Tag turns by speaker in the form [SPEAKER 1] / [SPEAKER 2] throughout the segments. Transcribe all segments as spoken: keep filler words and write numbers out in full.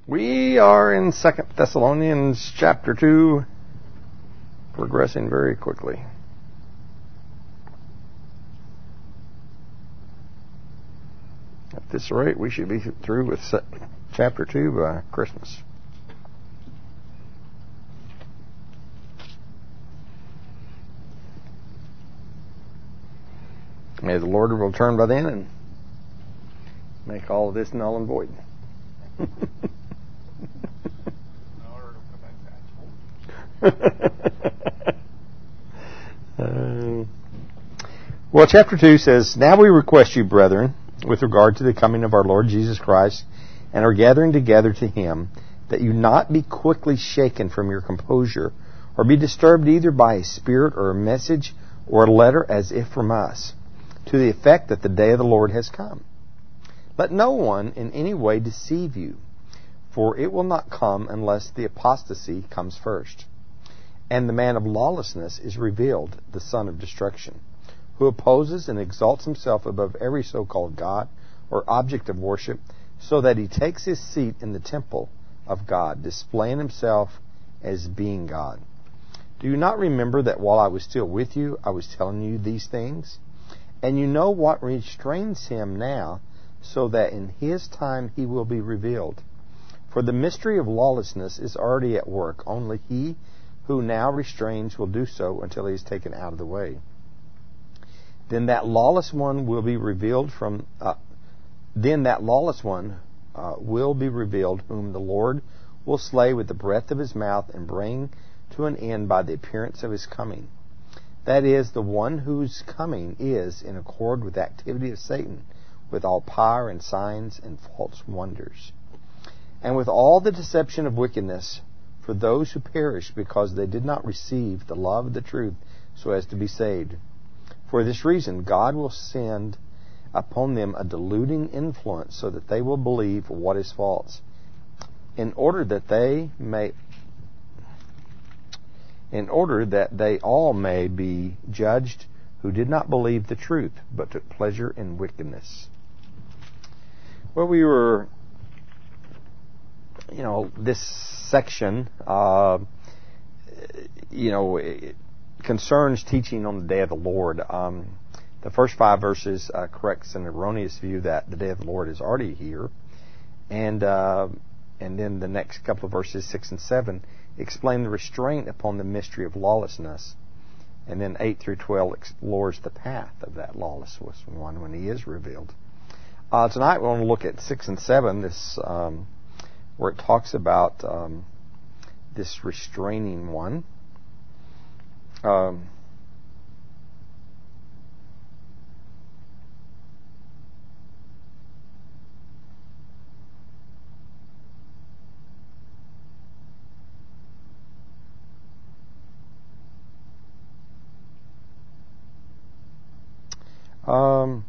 [SPEAKER 1] We are in Second Thessalonians chapter two, progressing very quickly. At this rate, we should be through with chapter two by Christmas. May the Lord return by then and make all of this null and void. uh, well, chapter two says, "Now we request you, brethren, with regard to the coming of our Lord Jesus Christ and our gathering together to Him, that you not be quickly shaken from your composure, or be disturbed either by a spirit or a message or a letter as if from us, to the effect that the day of the Lord has come. Let no one in any way deceive you, for it will not come unless the apostasy comes first. And the man of lawlessness is revealed, the son of destruction, who opposes and exalts himself above every so-called God or object of worship, so that he takes his seat in the temple of God, displaying himself as being God. Do you not remember that while I was still with you, I was telling you these things? And you know what restrains him now, so that in his time he will be revealed. For the mystery of lawlessness is already at work. Only he who now restrains will do so until he is taken out of the way. Then that lawless one will be revealed from. Uh, then that lawless one uh, will be revealed, whom the Lord will slay with the breath of his mouth and bring to an end by the appearance of his coming. That is, the one whose coming is in accord with the activity of Satan, with all power and signs and false wonders, and with all the deception of wickedness for those who perish because they did not receive the love of the truth so as to be saved. For this reason, God will send upon them a deluding influence so that they will believe what is false, in order that they may in order that they all may be judged who did not believe the truth, but took pleasure in wickedness." Well, we were, you know, this section, uh, you know, it concerns teaching on the day of the Lord. Um, the first five verses uh, corrects an erroneous view that the day of the Lord is already here, and uh, and then the next couple of verses, six and seven, explain the restraint upon the mystery of lawlessness, and then eight through twelve explores the path of that lawless one when he is revealed. Uh, tonight we want to look at six and seven, this um, where it talks about um, this restraining one. Um, um,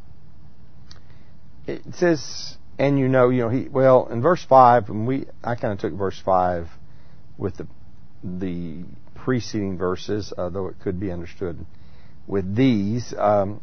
[SPEAKER 1] It says, and you know, you know, he, well, in verse five, and we, I kind of took verse five with the, the preceding verses, uh, though it could be understood with these, um,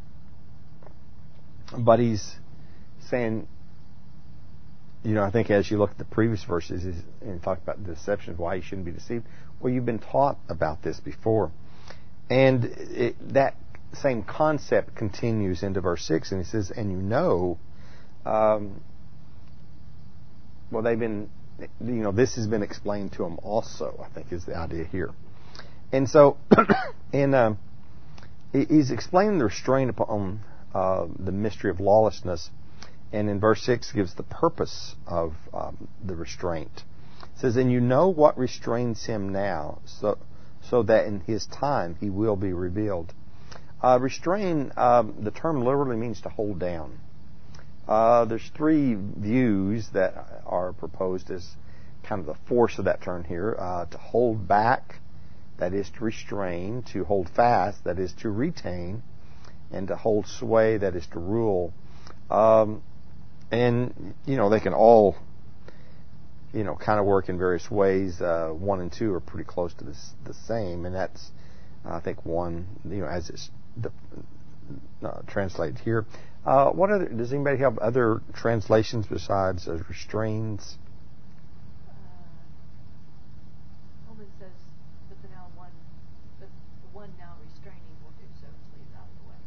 [SPEAKER 1] but he's saying, you know, I think as you look at the previous verses and talk about the deception of why you shouldn't be deceived, well, you've been taught about this before. And it, that same concept continues into verse six, and he says, and you know, Um, well, they've been, you know, this has been explained to them also, I think is the idea here. And so, and um, he's explaining the restraint upon uh, the mystery of lawlessness, and in verse six gives the purpose of um, the restraint. It says, and you know what restrains him now, so so that in his time he will be revealed. Uh, restrain, um, the term literally means to hold down. Uh, there's three views that are proposed as kind of the force of that term here. Uh, to hold back, that is to restrain. To hold fast, that is to retain. And to hold sway, that is to rule. Um, and, you know, they can all, you know, kind of work in various ways. Uh, one and two are pretty close to this, the same. And that's, I think, one, you know, as it's the, uh, translated here. Uh, what other, does anybody have other translations besides uh, restrains?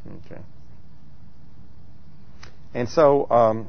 [SPEAKER 1] Okay. And so, um,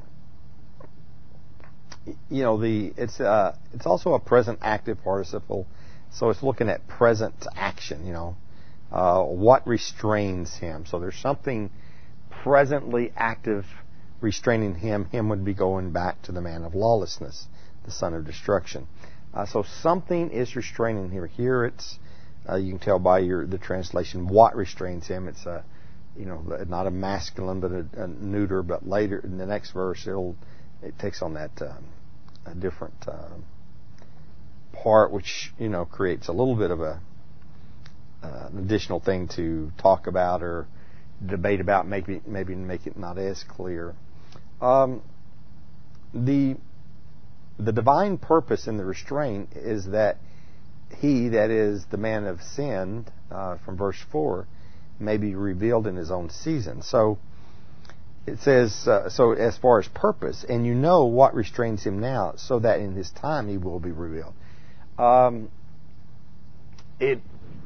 [SPEAKER 1] you know, the it's uh, it's also a present active participle, so it's looking at present action. You know, uh, what restrains him? So there's something presently active restraining him. Him would be going back to the man of lawlessness, the son of destruction. Uh, so something is restraining him. Here it's uh, you can tell by your the translation what restrains him. It's a you know not a masculine but a, a neuter. But later in the next verse, it'll it takes on that um, a different uh, part, which you know creates a little bit of a uh, an additional thing to talk about or debate about, maybe maybe make it not as clear. Um, the the divine purpose in the restraint is that he, that is the man of sin, uh, from verse four, may be revealed in his own season. So it says, uh, so as far as purpose, and you know what restrains him now, so that in his time he will be revealed. Um, it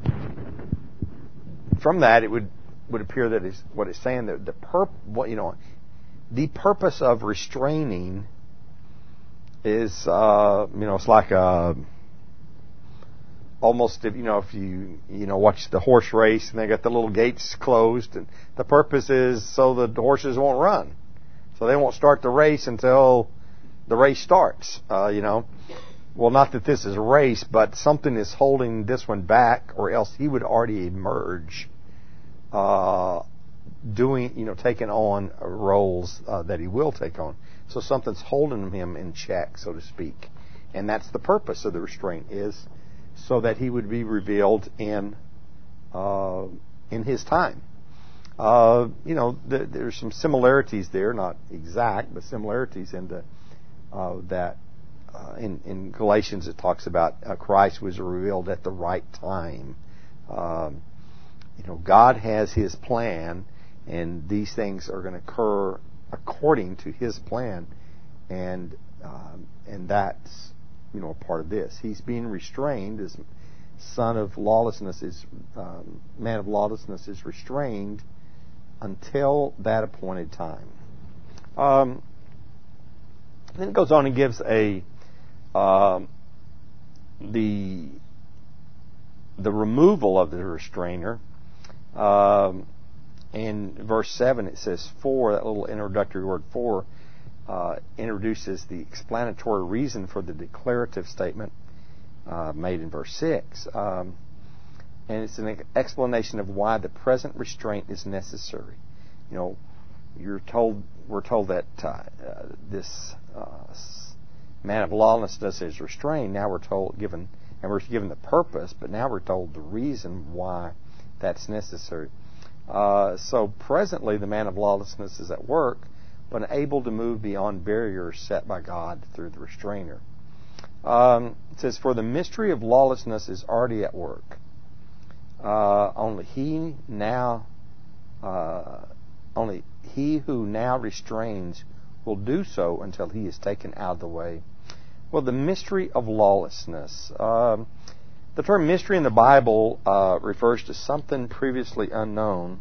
[SPEAKER 1] from that it would would appear that is what it's saying that the perp, what you know, the purpose of restraining is, uh, you know, it's like a almost if you know if you you know watch the horse race and they got the little gates closed, and the purpose is so the horses won't run, so they won't start the race until the race starts. Uh, you know, well, not that this is a race, but something is holding this one back, or else he would already emerge, uh, doing you know taking on roles uh, that he will take on. So something's holding him in check, so to speak, and that's the purpose of the restraint is. So that he would be revealed in uh, in his time. Uh, you know, th- there's some similarities there, not exact, but similarities in the, uh, that uh, in, in Galatians it talks about uh, Christ was revealed at the right time. Um, you know, God has His plan, and these things are going to occur according to His plan, and um, and that's. You know, a part of this. He's being restrained. As son of lawlessness is, um, man of lawlessness is restrained until that appointed time. Um, then it goes on and gives a um, the the removal of the restrainer. Um, in verse seven, it says "for." That little introductory word "for." Uh, introduces the explanatory reason for the declarative statement uh, made in verse six. Um, and it's an explanation of why the present restraint is necessary. You know, you're told, we're told that uh, uh, this uh, man of lawlessness is restrained. Now we're told, given, and we're given the purpose, but now we're told the reason why that's necessary. Uh, so presently the man of lawlessness is at work, but able to move beyond barriers set by God through the restrainer. Um, it says, for the mystery of lawlessness is already at work. Uh, only he now, uh, only he who now restrains will do so until he is taken out of the way. Well, the mystery of lawlessness. Um, the term mystery in the Bible uh, refers to something previously unknown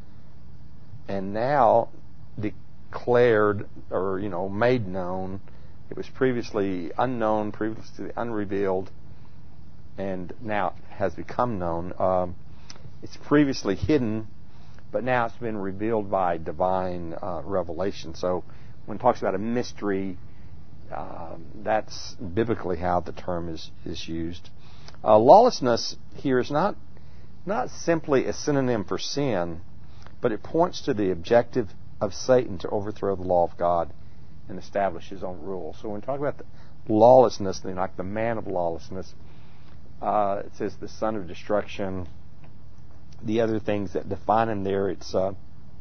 [SPEAKER 1] and now the declared or you know made known. It was previously unknown, previously unrevealed, and now it has become known. Um, it's previously hidden, but now it's been revealed by divine uh, revelation. So when it talks about a mystery, uh, that's biblically how the term is is used. Uh, lawlessness here is not not simply a synonym for sin, but it points to the objective of Satan to overthrow the law of God and establish his own rule. So when we talk about the lawlessness, then like the man of lawlessness, uh, it says the son of destruction. The other things that define him there, it's, uh,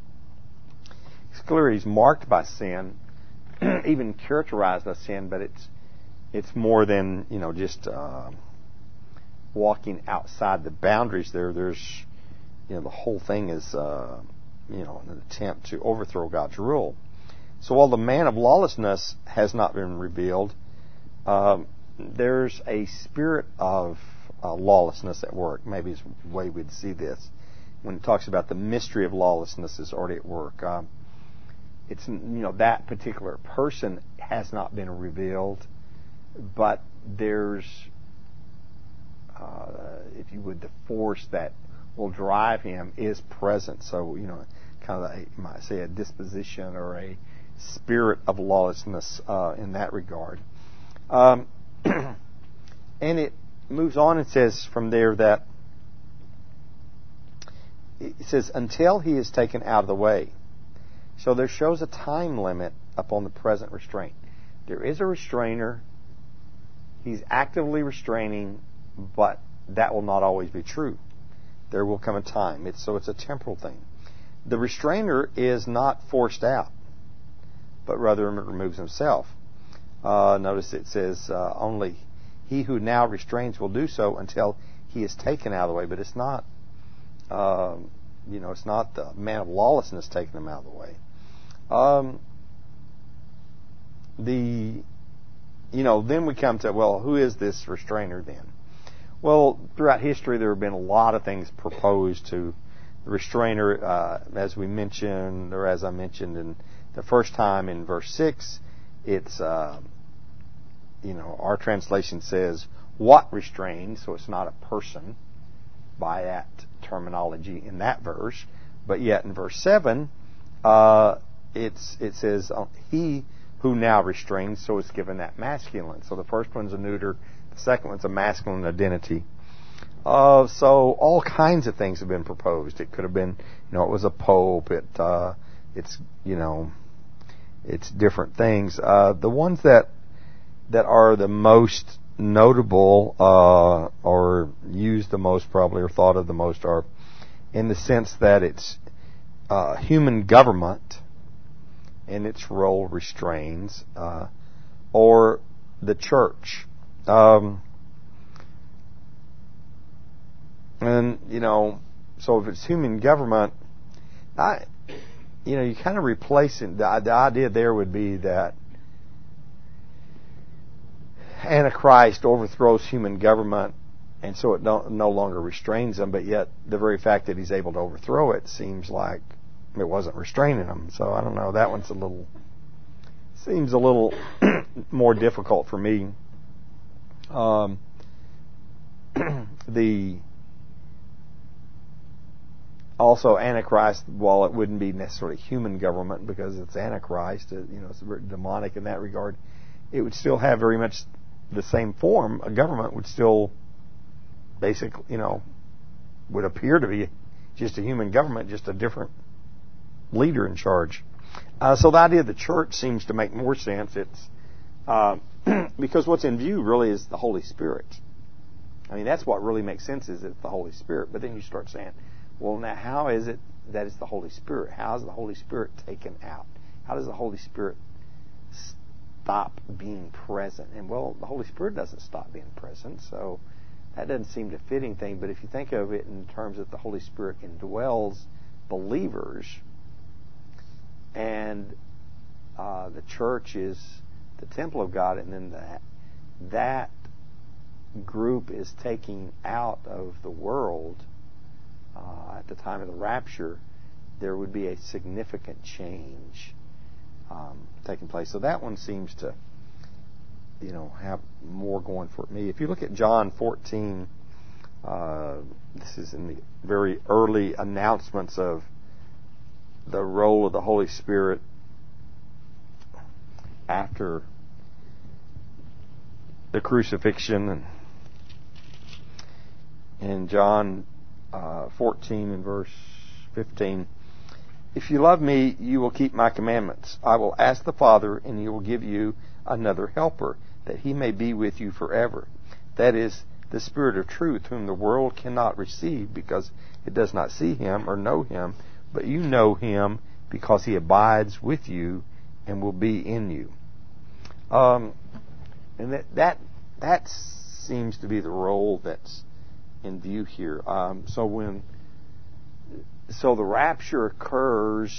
[SPEAKER 1] it's clear he's marked by sin, even characterized by sin, but it's it's more than you know just uh, walking outside the boundaries. There, there's you know the whole thing is. Uh, you know, an attempt to overthrow God's rule. So while the man of lawlessness has not been revealed, um, there's a spirit of uh, lawlessness at work. Maybe is the way we'd see this. when it talks about the mystery of lawlessness is already at work. Um, it's, you know, that particular person has not been revealed, but there's, uh, if you would, the force that will drive him is present. So, you know, kind of, a, you might say, a disposition or a spirit of lawlessness uh, in that regard. Um, and it moves on and says from there that it says, until he is taken out of the way. So there shows a time limit upon the present restraint. There is a restrainer. He's actively restraining, but that will not always be true. There will come a time. It's, so it's a temporal thing. The restrainer is not forced out, but rather removes himself. Uh, notice it says uh, only he who now restrains will do so until he is taken out of the way. But it's not, uh, you know, it's not the man of lawlessness taking him out of the way. Um, the, you know, then we come to, well, who is this restrainer then? Well, throughout history, there have been a lot of things proposed to the restrainer, uh, as we mentioned, or as I mentioned in the first time in verse six. It's, uh, you know, our translation says, what restrains, so it's not a person by that terminology in that verse. But yet in verse seven, uh, it's, it says, he who now restrains, so it's given that masculine. So the first one's a neuter, the second one's a masculine identity. Uh, so all kinds of things have been proposed. It could have been, you know, it was a pope. It, uh, it's, you know, it's different things. Uh, the ones that that are the most notable, uh, or used the most probably, or thought of the most, are in the sense that it's uh, human government and its role restrains, uh, or the church. Um, and, you know, so if it's human government, I, you know, you kind of replace it. The, the idea there would be that Antichrist overthrows human government, and so it don't, no longer restrains them, but yet the very fact that he's able to overthrow it seems like it wasn't restraining them. So I don't know. That one's a little, seems a little more difficult for me. Um, the Also, Antichrist, while it wouldn't be necessarily human government because it's Antichrist, it, you know, it's very demonic in that regard, it would still have very much the same form. A government would still basically, you know, would appear to be just a human government, just a different leader in charge. Uh, so the idea of the church seems to make more sense. It's uh, because what's in view really is the Holy Spirit. I mean, that's what really makes sense, is it's the Holy Spirit. But then you start saying, well, now how is it that it's the Holy Spirit? How is the Holy Spirit taken out? How does the Holy Spirit stop being present? And, well, the Holy Spirit doesn't stop being present, so that doesn't seem to fit anything. But if you think of it in terms that the Holy Spirit indwells believers, and uh, the church is the temple of God, and then that, that group is taking out of the world uh, at the time of the rapture, there would be a significant change um, taking place. So that one seems to, you know, have more going for me. If you look at John fourteen, uh, this is in the very early announcements of the role of the Holy Spirit after the crucifixion. And in John uh, fourteen and verse fifteen, if you love me, you will keep my commandments. I will ask the Father, and he will give you another helper, that he may be with you forever. That is the Spirit of truth, whom the world cannot receive, because it does not see him or know him. But you know him, because he abides with you and will be in you. Um, and that, that that seems to be the role that's in view here. Um, so when so the rapture occurs,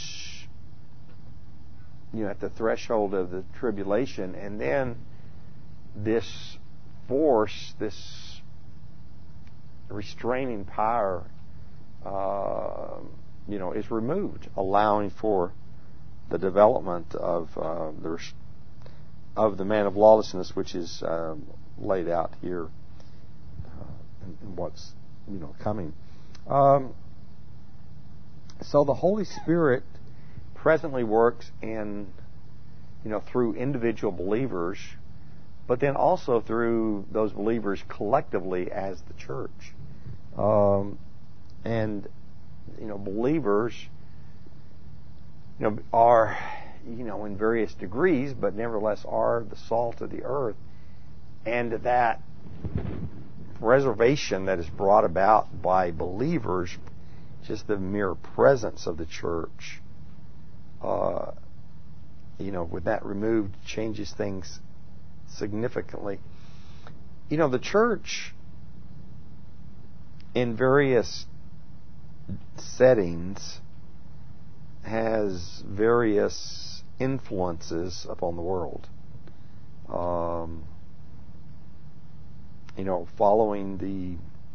[SPEAKER 1] you know, at the threshold of the tribulation, and then this force, this restraining power, uh, you know, is removed, allowing for the development of uh, the of the man of lawlessness, which is um, laid out here uh, in, in what's you know coming. Um, so the Holy Spirit presently works in you know through individual believers, but then also through those believers collectively as the church. Um, and you know believers you know are you know in various degrees, but nevertheless are the salt of the earth, and that preservation that is brought about by believers, just the mere presence of the church, uh, you know, with that removed, changes things significantly. You know, the church in various settings has various influences upon the world. Um, you know, following the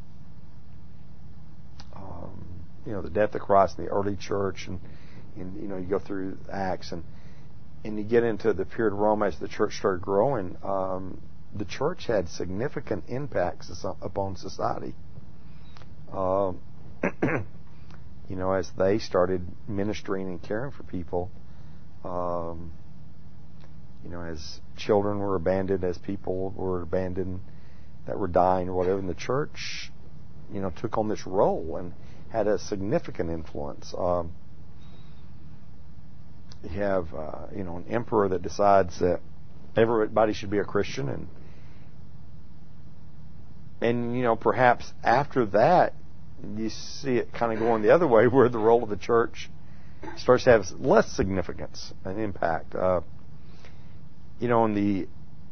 [SPEAKER 1] um, you know the death of Christ in the early church, and, and you know you go through Acts, and and you get into the period of Rome as the church started growing. Um, the church had significant impacts upon society. Um, you know, as they started ministering and caring for people, um, you know, as children were abandoned, as people were abandoned that were dying or whatever, and the church, you know, took on this role and had a significant influence. Um, you have, uh, you know, an emperor that decides that everybody should be a Christian, and and you know, perhaps after that, you see it kind of going the other way, where the role of the church starts to have less significance and impact. Uh, you know, in the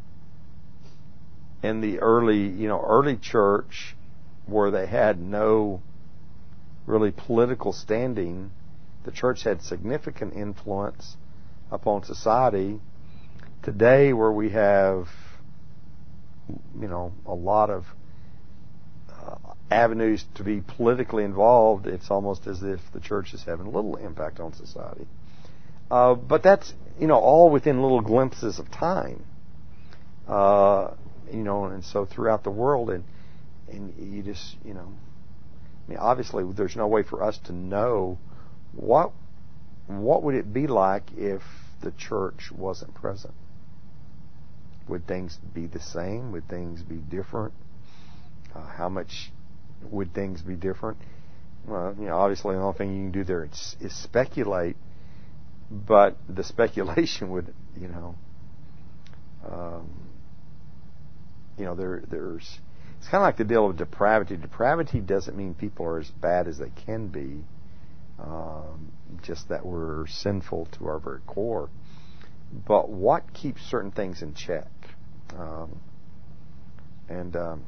[SPEAKER 1] in the early, you know, early church, where they had no really political standing, the church had significant influence upon society. Today, where we have, you know, a lot of uh, avenues to be politically involved, it's almost as if the church is having little impact on society. Uh, but that's, you know, all within little glimpses of time. Uh, you know, and so throughout the world, and and you just, you know, I mean, obviously, there's no way for us to know what what would it be like if the church wasn't present. Would things be the same? Would things be different? Uh, how much would things be different? Well, you know, obviously, the only thing you can do there is, is speculate. But the speculation would, you know, um, you know, there, there's. It's kind of like the deal with depravity. Depravity doesn't mean people are as bad as they can be. Um, just that we're sinful to our very core. But what keeps certain things in check? Um, and, um,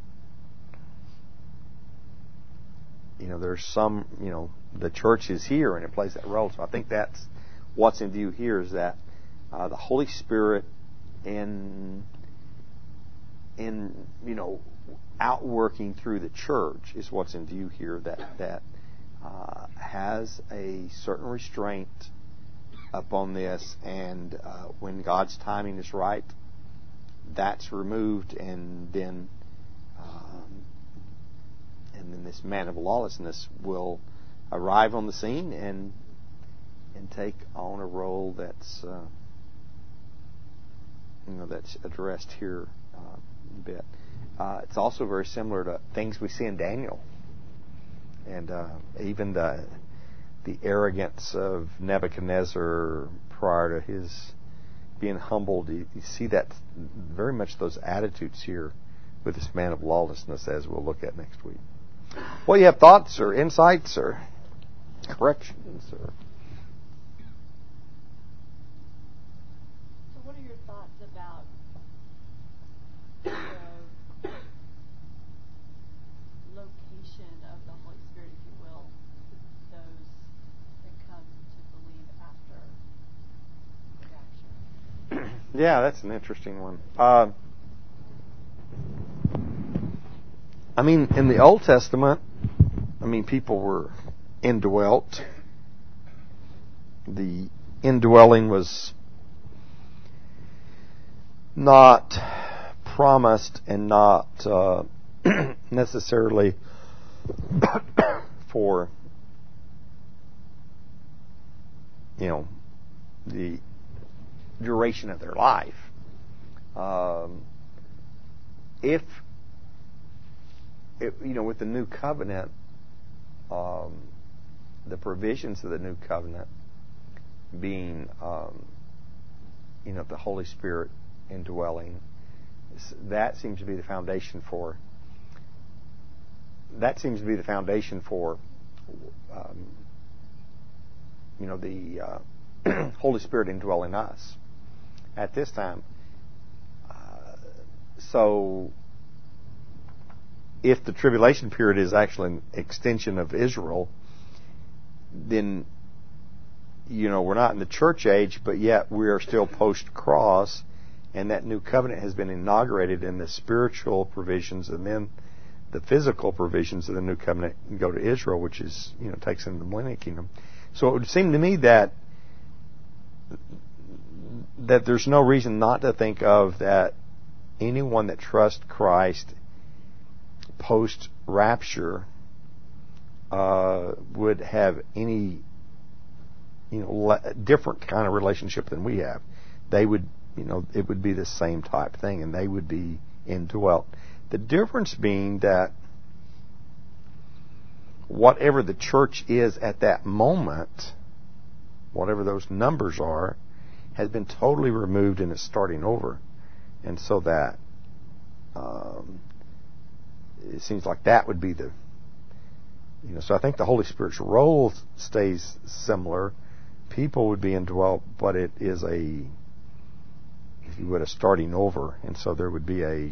[SPEAKER 1] you know, there's some, you know, the church is here and it plays that role. So I think that's what's in view here, is that uh, the Holy Spirit in, in, you know, outworking through the church is what's in view here, that, that uh, has a certain restraint upon this, and uh, when God's timing is right, that's removed, and then um, and then this man of lawlessness will arrive on the scene and and take on a role that's uh, you know that's addressed here uh, a bit. Uh, it's also very similar to things we see in Daniel, and uh, even the the arrogance of Nebuchadnezzar prior to his being humbled. You, you see that very much, those attitudes here with this man of lawlessness, as we'll look at next week. Well, you have thoughts or insights or corrections or?
[SPEAKER 2] So what are your thoughts about the location of the Holy Spirit, if you will, to those that come to believe after the rapture?
[SPEAKER 1] Yeah, that's an interesting one. Uh, I mean, in the Old Testament, I mean, people were indwelt. The indwelling was not promised and not uh, necessarily for, you know, the duration of their life. Um, if, if, you know, with the new covenant, um, the provisions of the new covenant being, um, you know, the Holy Spirit indwelling, that seems to be the foundation for. That seems to be the foundation for, um, you know, the uh, Holy Spirit indwelling us at this time. Uh, so, if the tribulation period is actually an extension of Israel, then, you know, we're not in the church age, but yet we are still post-cross, and that new covenant has been inaugurated, and the spiritual provisions and then the physical provisions of the new covenant go to Israel, which is, you know, takes in the millennial kingdom. So it would seem to me that that there's no reason not to think of that anyone that trusts Christ post-rapture uh, would have any, you know, le- different kind of relationship than we have. They would, you know, it would be the same type thing, and they would be indwelt. The difference being that whatever the church is at that moment, whatever those numbers are, has been totally removed and is starting over. And so that um, it seems like that would be the, you know, so I think the Holy Spirit's role stays similar. People would be indwelt, but it is a, if you would, a starting over. And so there would be a,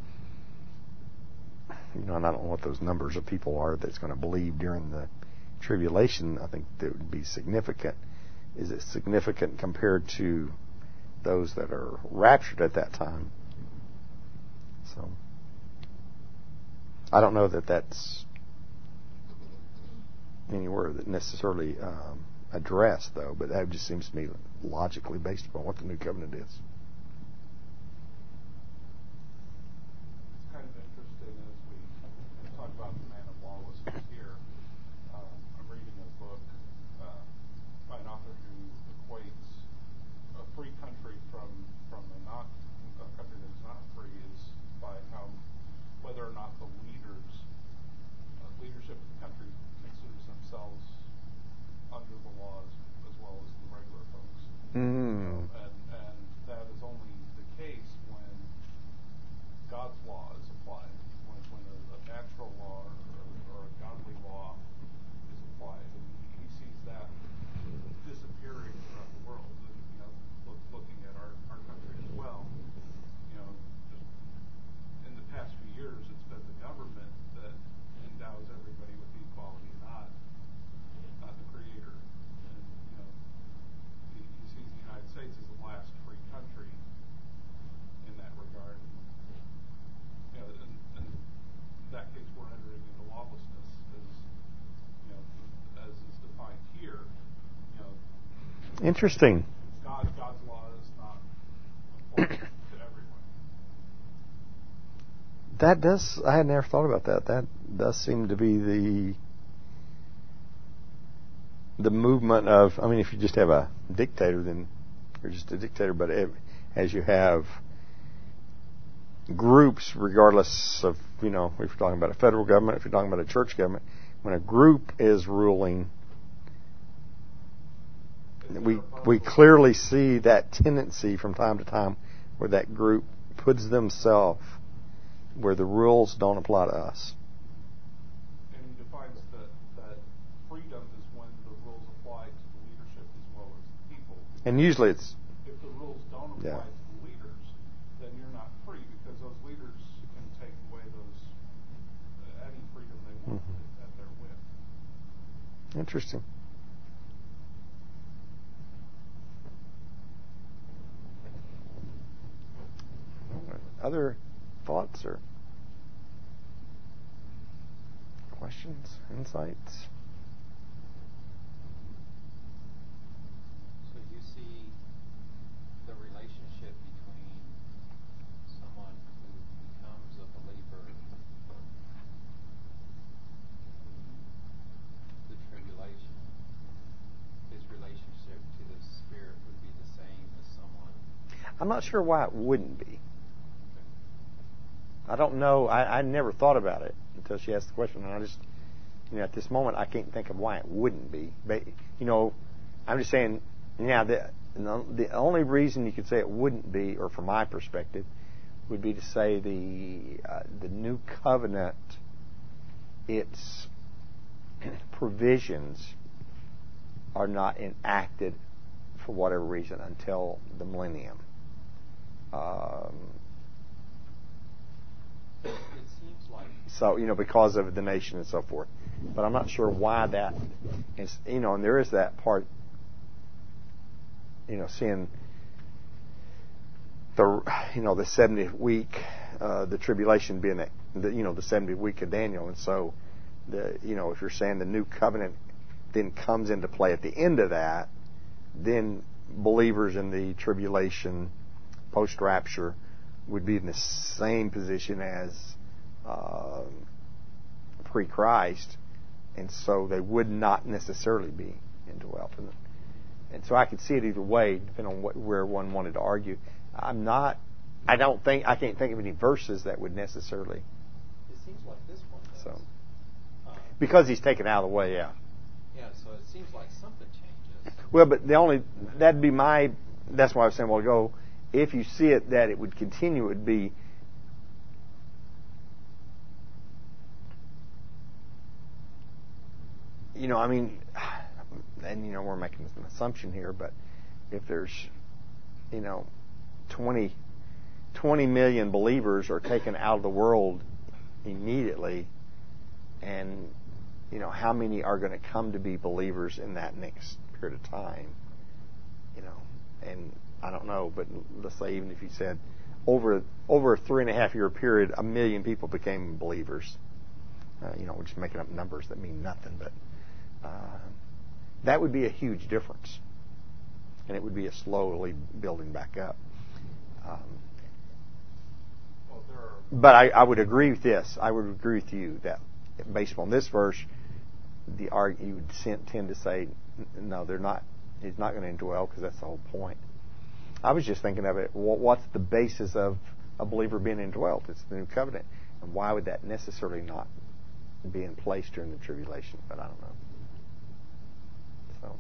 [SPEAKER 1] you know, and I don't know what those numbers of people are that's going to believe during the tribulation. I think that would be significant. Is it significant compared to those that are raptured at that time? So I don't know that that's anywhere that necessarily um, addressed, though, but that just seems to me logically based upon what the new covenant is.
[SPEAKER 3] It's kind of interesting as we talk about the man of lawlessness here. Um, I'm reading a book uh, by an author who equates a free country from from a not a country that is not free is by how whether or not the leaders uh, leadership of the country considers themselves under the laws as well as the regular folks.
[SPEAKER 1] Mm.
[SPEAKER 3] You know, and and that is only the case when God's law is applied, when, when a, a natural law or, or a godly law is applied, and he, he sees that disappearing throughout the world. And you know, look, looking at our, our country as well, you know, just in the past few years, it's been the government that endows everybody with equality, not not the Creator. And you know, he, he sees the United States as the last free country in that regard. You know, and, and in that case, we're entering into lawlessness, as you know, as is defined here. You know,
[SPEAKER 1] Interesting.
[SPEAKER 3] God, God's law is not applied to everyone.
[SPEAKER 1] That does, I had never thought about that. That does seem to be the the movement of, I mean, if you just have a dictator, then you're just a dictator, but it, as you have groups, regardless of, you know, if you're talking about a federal government, if you're talking about a church government, when a group is ruling, we we clearly see that tendency from time to time where that group puts themselves where the rules don't apply to us.
[SPEAKER 3] And he defines that, that freedom is when the rules apply to the leadership as well as the people.
[SPEAKER 1] And usually it's,
[SPEAKER 3] If the rules don't apply
[SPEAKER 1] yeah.
[SPEAKER 3] to the leaders, then you're not free, because those leaders can take away those uh, any freedom they want
[SPEAKER 1] Mm-hmm.
[SPEAKER 3] at their whim.
[SPEAKER 1] Interesting. Other thoughts or Questions? Insights?
[SPEAKER 4] So you see the relationship between someone who becomes a believer in the tribulation, his relationship to the Spirit would be the same as someone.
[SPEAKER 1] I'm not sure why it wouldn't be. I don't know. I, I never thought about it until she asked the question, and I just, you know, at this moment, I can't think of why it wouldn't be. But, you know, I'm just saying, yeah, the, the only reason you could say it wouldn't be, or from my perspective, would be to say the uh, the new covenant, its provisions are not enacted for whatever reason until the millennium. Um,
[SPEAKER 4] It seems like
[SPEAKER 1] so, you know, because of the nation and so forth. But I'm not sure why that is, you know, and there is that part, you know, seeing the, you know, the seventieth week, uh, the tribulation being the, the, you know, the seventieth week of Daniel. And so, the, you know, if you're saying the new covenant then comes into play at the end of that, then believers in the tribulation, post-rapture, would be in the same position as uh, pre-Christ, and so they would not necessarily be indwelt. And, and so I could see it either way, depending on what, where one wanted to argue. I'm not. I don't think. I can't think of any verses that would necessarily.
[SPEAKER 4] it seems like this one does.
[SPEAKER 1] So
[SPEAKER 4] Uh,
[SPEAKER 1] because he's taken out of the way, yeah.
[SPEAKER 4] yeah, so it seems like something changes.
[SPEAKER 1] Well, but the only that'd be my. That's why I was saying, well, go. If you see it that it would continue, it would be you know, I mean, and you know, we're making an assumption here, but if there's, you know, twenty, twenty million believers are taken out of the world immediately, and you know, how many are going to come to be believers in that next period of time? You know, and I don't know, but let's say even if you said over over a three and a half year period, a million people became believers. Uh, you know, we're just making up numbers that mean nothing, but uh, that would be a huge difference, and it would be a slowly building back up. Um,
[SPEAKER 3] Well, there are,
[SPEAKER 1] but I, I would agree with this. I would agree with you that based upon this verse, the arg- you would tend to say, no, they're not. He's not going to indwell because that's the whole point. I was just thinking of it. What's the basis of a believer being indwelt? It's the new covenant, and why would that necessarily not be in place during the tribulation? But I don't know. So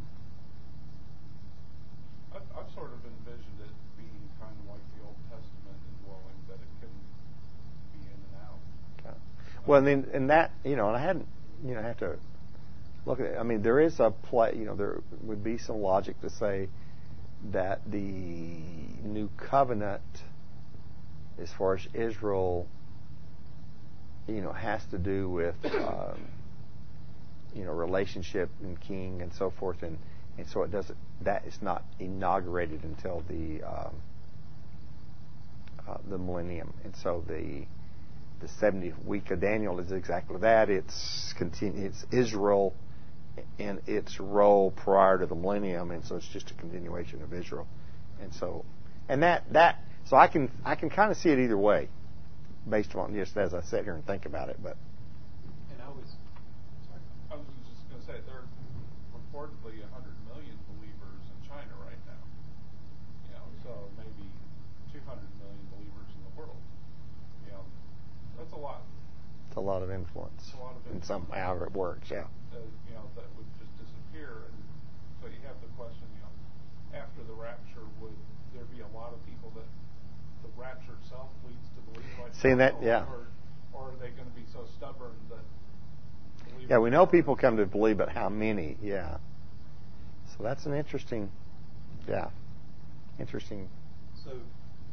[SPEAKER 3] I've, I've sort of envisioned it being kind of like the Old Testament indwelling, that it can be in and out.
[SPEAKER 1] okay. Well, and then and that you know, and I hadn't you know have to look at it. I mean, there is a play. You know, there would be some logic to say that the new covenant, as far as Israel, you know, has to do with, um, you know, relationship and king and so forth, and, and so it doesn't. That is not inaugurated until the um, uh, the millennium, and so the the seventieth week of Daniel is exactly that. It's continu- It's Israel in its role prior to the millennium, and so it's just a continuation of Israel, and so, and that that so I can I can kind of see it either way, based on just as I sit here and think about it. But
[SPEAKER 4] And I was, sorry.
[SPEAKER 3] I was just going to say, there are reportedly one hundred million believers in China right now. You know, so maybe two hundred million believers in the world. You know, that's a lot.
[SPEAKER 1] it's a lot of influence,
[SPEAKER 3] It's a lot of
[SPEAKER 1] in
[SPEAKER 3] influence.
[SPEAKER 1] some however it works. Yeah.
[SPEAKER 3] Uh, you know, that would just disappear. And so you have the question, you know, after the rapture, would there be a lot of people that the rapture itself leads to believe like
[SPEAKER 1] Seeing that,
[SPEAKER 3] or,
[SPEAKER 1] yeah.
[SPEAKER 3] Or, or are they going to be so stubborn that believe
[SPEAKER 1] Yeah, we
[SPEAKER 3] it
[SPEAKER 1] know
[SPEAKER 3] or-
[SPEAKER 1] people come to believe, but how many? Yeah. So that's an interesting, yeah, interesting.
[SPEAKER 4] So, it-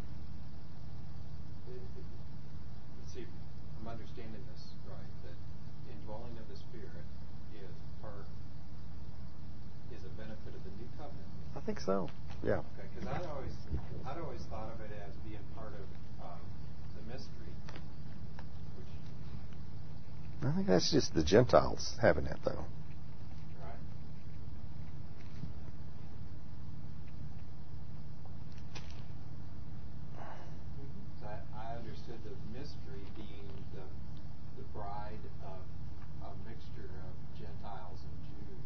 [SPEAKER 4] it- let's see if I'm understanding this right, that indwelling of the Spirit is part, is a benefit of the new covenant.
[SPEAKER 1] I think so. Yeah.
[SPEAKER 4] Okay, because I'd always, I'd always thought of it as being part of um, the mystery, which,
[SPEAKER 1] Uh, I think that's just the Gentiles having that, though.
[SPEAKER 4] Right. So I, I understood the mystery being the the bride of a mixture of Gentiles and Jews,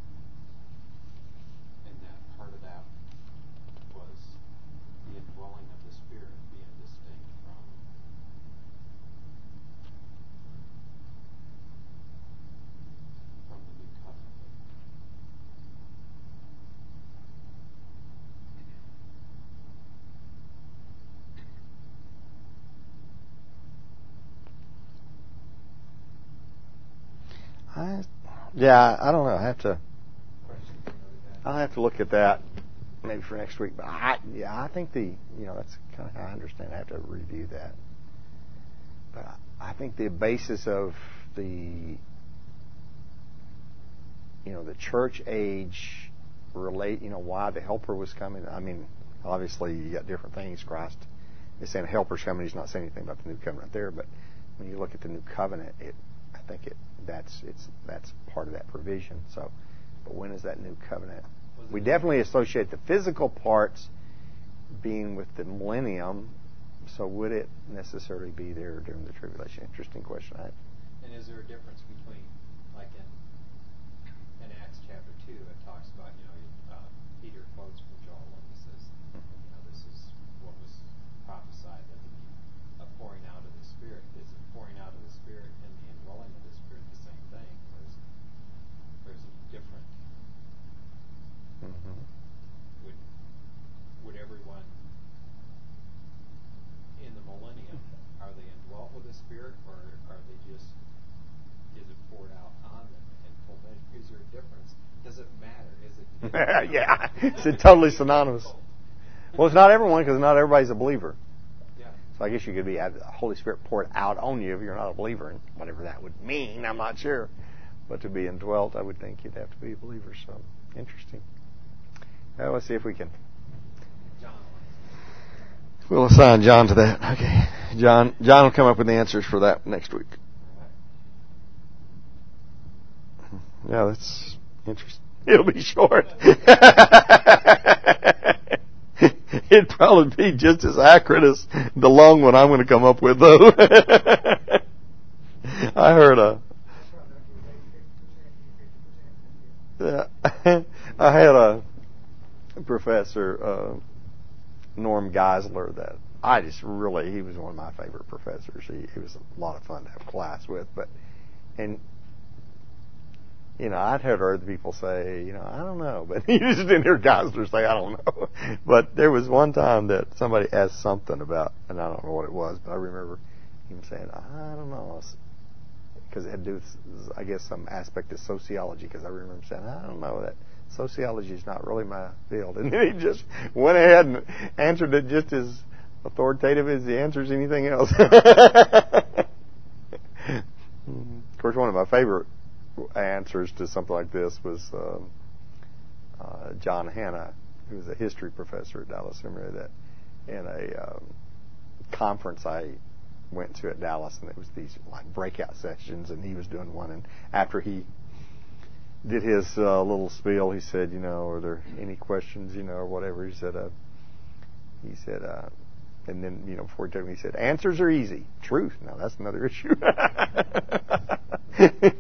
[SPEAKER 4] and that part of that was the indwelling of the Spirit being distinct from from the new covenant.
[SPEAKER 1] I, yeah, I don't know. I have to. I'll have to look at that maybe for next week. But I, yeah, I think the, you know, that's kind of how I understand. I have to review that. But I, I think the basis of the, you know, the church age relate, you know, why the Helper was coming. I mean, obviously you got different things. Christ is saying Helper's coming. He's not saying anything about the new covenant there. But when you look at the new covenant, it, I think it that's it's that's part of that provision. So, but when is that new covenant? We definitely associate the physical parts being with the millennium. So would it necessarily be there during the tribulation? Interesting question. I,
[SPEAKER 4] And is there a difference between, like in in Acts chapter two, it talks about, you know, uh, Peter quotes from Joel and he says, you know, this is what was prophesied, that would be a pouring out of the Spirit. Is the pouring out of the Spirit and the indwelling of the Spirit the same thing, or is, or is it different?
[SPEAKER 1] mm-hmm.
[SPEAKER 4] Would would everyone in the millennium, are they indwelt with the Spirit, or are they just, is it poured out on them in full measure? Is there a difference? Does it matter? Is it?
[SPEAKER 1] Yeah, it's totally synonymous. Well, it's not everyone because not everybody's a believer.
[SPEAKER 4] Yeah.
[SPEAKER 1] So I guess you could be have the Holy Spirit poured out on you if you're not a believer, and whatever that would mean, I'm not sure. But to be indwelt, I would think you'd have to be a believer. So interesting. Well, let's see if we can.
[SPEAKER 4] John.
[SPEAKER 1] We'll assign John to that. Okay, John. John will come up with the answers for that next week. Yeah, that's interesting. It'll be short. It'd probably be just as accurate as the long one I'm going to come up with, though. I heard a. Yeah, I had a professor, uh, Norm Geisler, that I just really, he was one of my favorite professors. He, he was a lot of fun to have class with, but, and, you know, I'd heard other people say, you know, I don't know, but you just didn't hear Geisler say, I don't know. But there was one time that somebody asked something about, and I don't know what it was, but I remember him saying, I don't know, because it had to do with, I guess, some aspect of sociology, because I remember him saying, I don't know, that sociology is not really my field. And then he just went ahead and answered it just as authoritative as he answers anything else. Of course, one of my favorite answers to something like this was um, uh, John Hanna, who was a history professor at Dallas Seminary, that in a um, conference I went to at Dallas, and it was these like breakout sessions, and he was doing one, and after he did his uh, little spiel, he said, you know, are there any questions, you know, or whatever. He said, uh, he said, uh, and then, you know, before he took me, he said, answers are easy. Truth. Now, that's another issue.